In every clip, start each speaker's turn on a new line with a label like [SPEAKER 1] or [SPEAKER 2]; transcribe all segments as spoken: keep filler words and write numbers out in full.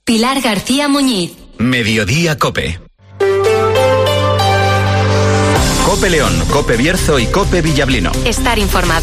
[SPEAKER 1] Pilar García Muñiz.
[SPEAKER 2] Mediodía COPE. COPE León, COPE Bierzo y COPE Villablino.
[SPEAKER 1] Estar informado.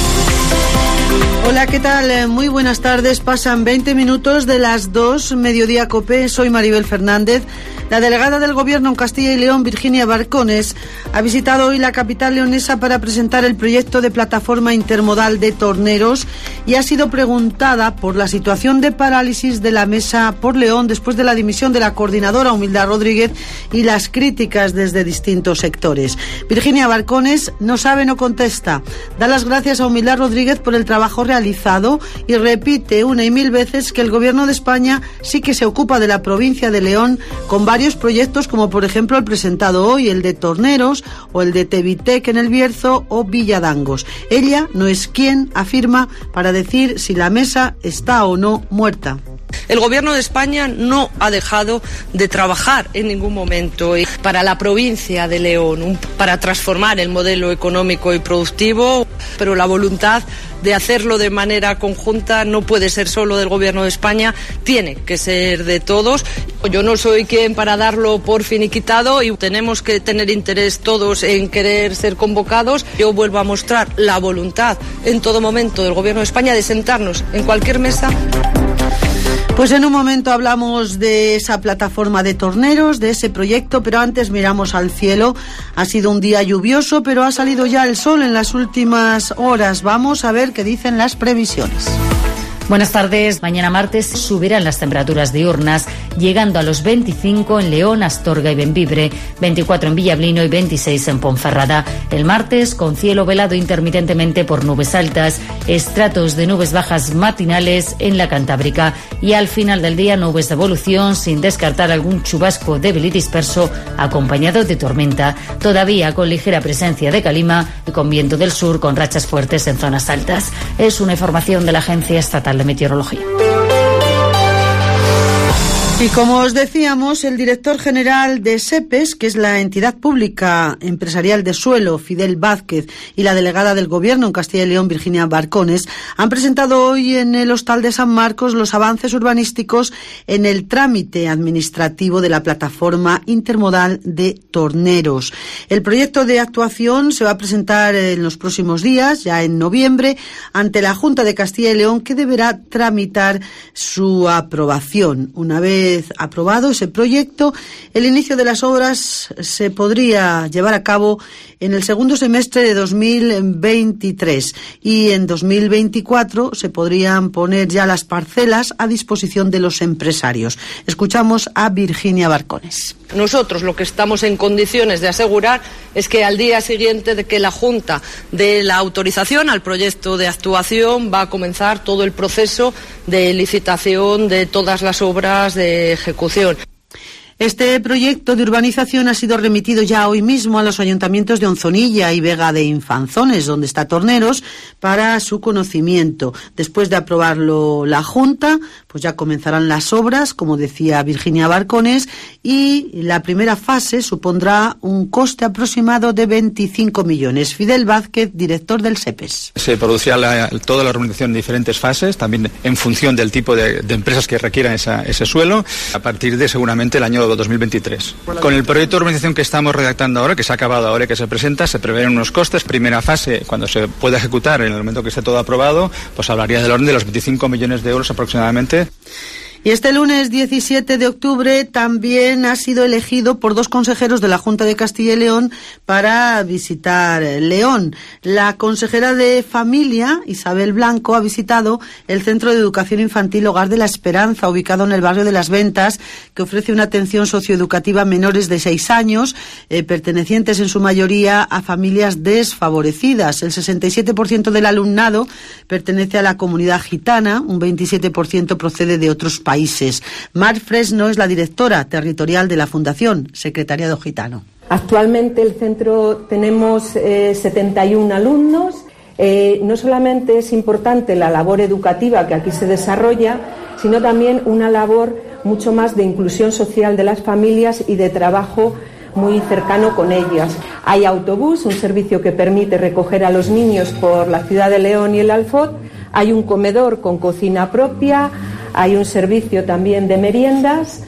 [SPEAKER 3] Hola, ¿qué tal? Muy buenas tardes. Pasan veinte minutos de las dos, Mediodía COPE. Soy Maribel Fernández. La delegada del Gobierno en Castilla y León, Virginia Barcones, ha visitado hoy la capital leonesa para presentar el proyecto de plataforma intermodal de Torneros y ha sido preguntada por la situación de parálisis de la Mesa por León después de la dimisión de la coordinadora Humildad Rodríguez y las críticas desde distintos sectores. Virginia Barcones no sabe, no contesta. Da las gracias a Humildad Rodríguez por el trabajo realizado y repite una y mil veces que el Gobierno de España sí que se ocupa de la provincia de León con varios proyectos, como por ejemplo el presentado hoy, el de Torneros o el de Tevitec en el Bierzo o Villadangos. Ella no es quien, afirma, para decir si la mesa está o no muerta.
[SPEAKER 4] El Gobierno de España no ha dejado de trabajar en ningún momento para la provincia de León, para transformar el modelo económico y productivo, pero la voluntad de hacerlo de manera conjunta no puede ser solo del Gobierno de España, tiene que ser de todos. Yo no soy quien para darlo por finiquitado y tenemos que tener interés todos en querer ser convocados. Yo vuelvo a mostrar la voluntad en todo momento del Gobierno de España de sentarnos en cualquier mesa.
[SPEAKER 3] Pues en un momento hablamos de esa plataforma de Torneros, de ese proyecto, pero antes miramos al cielo. Ha sido un día lluvioso, pero ha salido ya el sol en las últimas horas. Vamos a ver qué dicen las previsiones.
[SPEAKER 5] Buenas tardes. Mañana martes subirán las temperaturas diurnas, llegando a los veinticinco en León, Astorga y Bembibre, veinticuatro en Villablino y veintiséis en Ponferrada. El martes, con cielo velado intermitentemente por nubes altas, estratos de nubes bajas matinales en la Cantábrica y al final del día nubes de evolución, sin descartar algún chubasco débil y disperso acompañado de tormenta, todavía con ligera presencia de calima y con viento del sur con rachas fuertes en zonas altas. Es una información de la Agencia Estatal de Meteorología.
[SPEAKER 3] Y como os decíamos, el director general de SEPES, que es la entidad pública empresarial de suelo, Fidel Vázquez, y la delegada del Gobierno en Castilla y León, Virginia Barcones, han presentado hoy en el Hostal de San Marcos los avances urbanísticos en el trámite administrativo de la plataforma intermodal de Torneros. El proyecto de actuación se va a presentar en los próximos días, ya en noviembre, ante la Junta de Castilla y León, que deberá tramitar su aprobación. Una vez aprobado ese proyecto, el inicio de las obras se podría llevar a cabo en el segundo semestre de dos mil veintitrés y en dos mil veinticuatro se podrían poner ya las parcelas a disposición de los empresarios. Escuchamos a Virginia Barcones.
[SPEAKER 4] Nosotros lo que estamos en condiciones de asegurar es que al día siguiente de que la Junta dé la autorización al proyecto de actuación va a comenzar todo el proceso de licitación de todas las obras de ejecución.
[SPEAKER 3] Este proyecto de urbanización ha sido remitido ya hoy mismo a los ayuntamientos de Onzonilla y Vega de Infanzones, donde está Torneros, para su conocimiento. Después de aprobarlo la Junta, pues ya comenzarán las obras, como decía Virginia Barcones, y la primera fase supondrá un coste aproximado de veinticinco millones. Fidel Vázquez, director del SEPES.
[SPEAKER 6] Se producirá la, toda la urbanización en diferentes fases, también en función del tipo de, de empresas que requieran esa, ese suelo, a partir de seguramente el año dos mil veintitrés. Con el proyecto de urbanización que estamos redactando ahora, que se ha acabado ahora y que se presenta, se prevén unos costes. Primera fase, cuando se pueda ejecutar, en el momento que esté todo aprobado, pues hablaría del orden de los veinticinco millones de euros aproximadamente.
[SPEAKER 3] Y este lunes diecisiete de octubre también ha sido elegido por dos consejeros de la Junta de Castilla y León para visitar León. La consejera de Familia, Isabel Blanco, ha visitado el Centro de Educación Infantil Hogar de la Esperanza, ubicado en el barrio de Las Ventas, que ofrece una atención socioeducativa a menores de seis años, eh, pertenecientes en su mayoría a familias desfavorecidas. El sesenta y siete por ciento del alumnado pertenece a la comunidad gitana, un veintisiete por ciento procede de otros países. países. Mar Fresno es la directora territorial de la Fundación Secretariado Gitano.
[SPEAKER 7] Actualmente el centro tenemos eh, setenta y uno alumnos. Eh, no solamente es importante la labor educativa que aquí se desarrolla, sino también una labor mucho más de inclusión social de las familias y de trabajo muy cercano con ellas. Hay autobús, un servicio que permite recoger a los niños por la ciudad de León y el Alfoz. Hay un comedor con cocina propia. hay un servicio también de meriendas.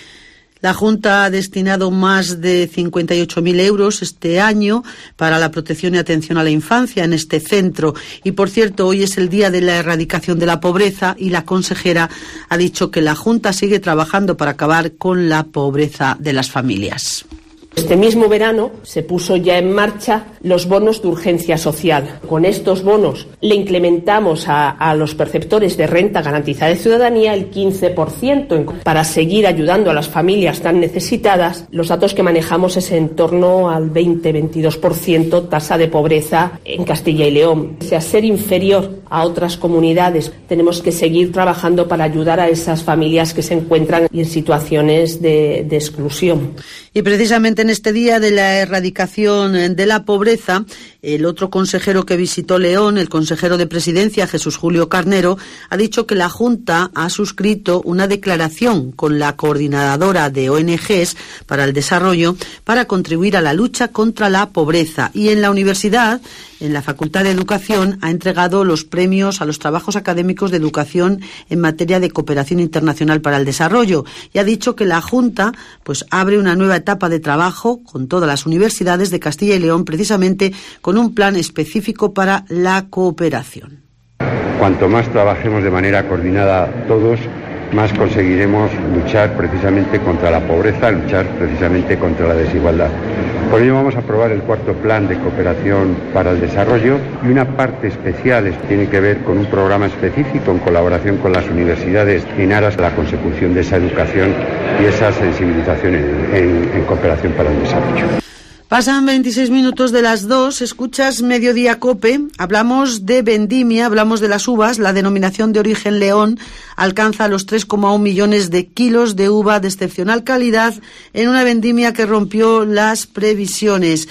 [SPEAKER 3] La Junta ha destinado más de cincuenta y ocho mil euros este año para la protección y atención a la infancia en este centro. Y, por cierto, hoy es el Día de la Erradicación de la Pobreza y la consejera ha dicho que la Junta sigue trabajando para acabar con la pobreza de las familias.
[SPEAKER 8] Este mismo verano se puso ya en marcha los bonos de urgencia social. Con estos bonos le incrementamos a, a los perceptores de renta garantizada de ciudadanía el quince por ciento para seguir ayudando a las familias tan necesitadas. Los datos que manejamos es en torno al veinte a veintidós por ciento tasa de pobreza en Castilla y León. O sea, ser inferior a otras comunidades, tenemos que seguir trabajando para ayudar a esas familias que se encuentran en situaciones de, de exclusión.
[SPEAKER 3] Y precisamente en este Día de la Erradicación de la Pobreza, el otro consejero que visitó León, el consejero de Presidencia, Jesús Julio Carnero, ha dicho que la Junta ha suscrito una declaración con la Coordinadora de O N Ges para el Desarrollo para contribuir a la lucha contra la pobreza. Y en la universidad, en la Facultad de Educación, ha entregado los premios a los trabajos académicos de educación en materia de cooperación internacional para el desarrollo y ha dicho que la Junta pues abre una nueva etapa de trabajo con todas las universidades de Castilla y León, precisamente con un plan específico para la cooperación.
[SPEAKER 9] Cuanto más trabajemos de manera coordinada todos, más conseguiremos luchar precisamente contra la pobreza, luchar precisamente contra la desigualdad. Por ello vamos a aprobar el cuarto plan de cooperación para el desarrollo y una parte especial tiene que ver con un programa específico en colaboración con las universidades en aras a la consecución de esa educación y esa sensibilización en, en, en cooperación para el desarrollo.
[SPEAKER 3] Pasan veintiséis minutos de las dos, escuchas Mediodía Cope, hablamos de vendimia, hablamos de las uvas, la denominación de origen León alcanza los tres coma uno millones de kilos de uva de excepcional calidad en una vendimia que rompió las previsiones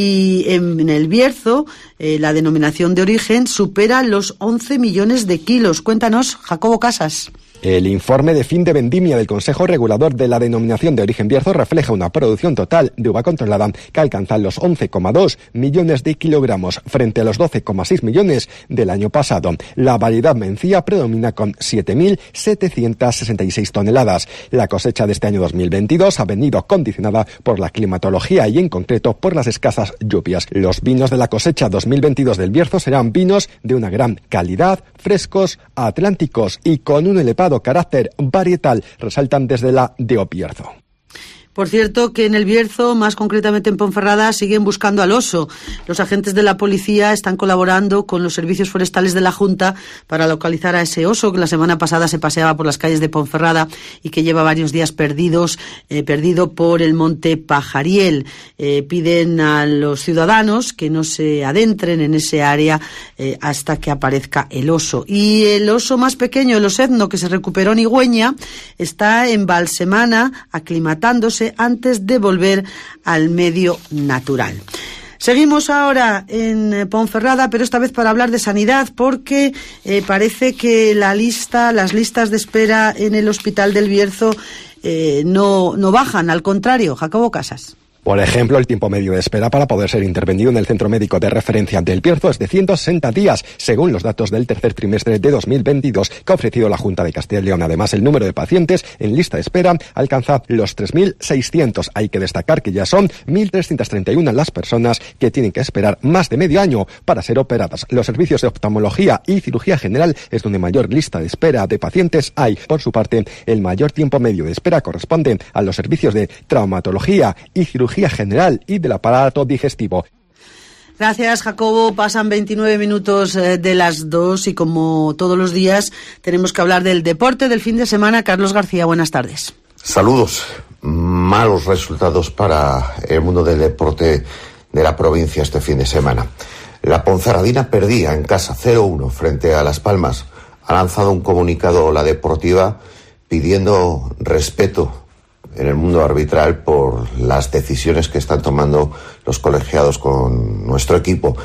[SPEAKER 3] y en, en el Bierzo eh, la denominación de origen supera los once millones de kilos. Cuéntanos, Jacobo Casas.
[SPEAKER 10] El informe de fin de vendimia del Consejo Regulador de la Denominación de Origen Bierzo refleja una producción total de uva controlada que alcanza los once coma dos millones de kilogramos frente a los doce coma seis millones del año pasado. La variedad mencía predomina con siete mil setecientas sesenta y seis toneladas. La cosecha de este año dos mil veintidós ha venido condicionada por la climatología y en concreto por las escasas lluvias. Los vinos de la cosecha dos mil veintidós del Bierzo serán vinos de una gran calidad, frescos, atlánticos y con un elevado carácter varietal, resaltan desde la D O Bierzo.
[SPEAKER 3] Por cierto, que en el Bierzo, más concretamente en Ponferrada, siguen buscando al oso. Los agentes de la policía están colaborando con los servicios forestales de la Junta para localizar a ese oso que la semana pasada se paseaba por las calles de Ponferrada y que lleva varios días perdidos, eh, perdido por el monte Pajariel. Eh, piden a los ciudadanos que no se adentren en ese área eh, hasta que aparezca el oso. Y el oso más pequeño, el osedno, que se recuperó en Igüeña, está en Balsemana, aclimatándose antes de volver al medio natural. Seguimos ahora en Ponferrada, pero esta vez para hablar de sanidad, porque eh, parece que la lista, las listas de espera en el Hospital del Bierzo eh, no, no bajan, al contrario. Jacobo Casas.
[SPEAKER 10] Por ejemplo, el tiempo medio de espera para poder ser intervenido en el centro médico de referencia del Bierzo es de ciento sesenta días, según los datos del tercer trimestre de dos mil veintidós que ha ofrecido la Junta de Castilla y León. Además, el número de pacientes en lista de espera alcanza los tres mil seiscientos. Hay que destacar que ya son mil trescientas treinta y una las personas que tienen que esperar más de medio año para ser operadas. Los servicios de oftalmología y cirugía general es donde mayor lista de espera de pacientes hay. Por su parte, el mayor tiempo medio de espera corresponde a los servicios de traumatología y cirugía general y del aparato digestivo.
[SPEAKER 3] Gracias, Jacobo. Pasan veintinueve minutos de las dos y como todos los días tenemos que hablar del deporte del fin de semana. Carlos García, buenas tardes.
[SPEAKER 11] Saludos. Malos resultados para el mundo del deporte de la provincia este fin de semana. La Ponferradina perdía en casa cero uno frente a Las Palmas. Ha lanzado un comunicado la deportiva pidiendo respeto en el mundo arbitral por las decisiones que están tomando los colegiados con nuestro equipo.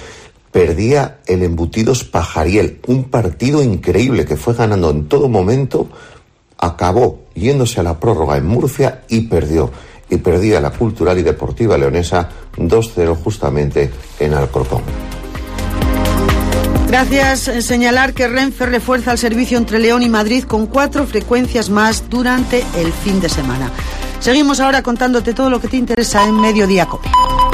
[SPEAKER 11] Perdía el Embutidos Pajariel, un partido increíble que fue ganando en todo momento, acabó yéndose a la prórroga en Murcia y perdió. Y perdía la Cultural y Deportiva Leonesa dos cero justamente en Alcorcón.
[SPEAKER 3] Gracias. Señalar que Renfe refuerza el servicio entre León y Madrid con cuatro frecuencias más durante el fin de semana. Seguimos ahora contándote todo lo que te interesa en Mediodía Cope.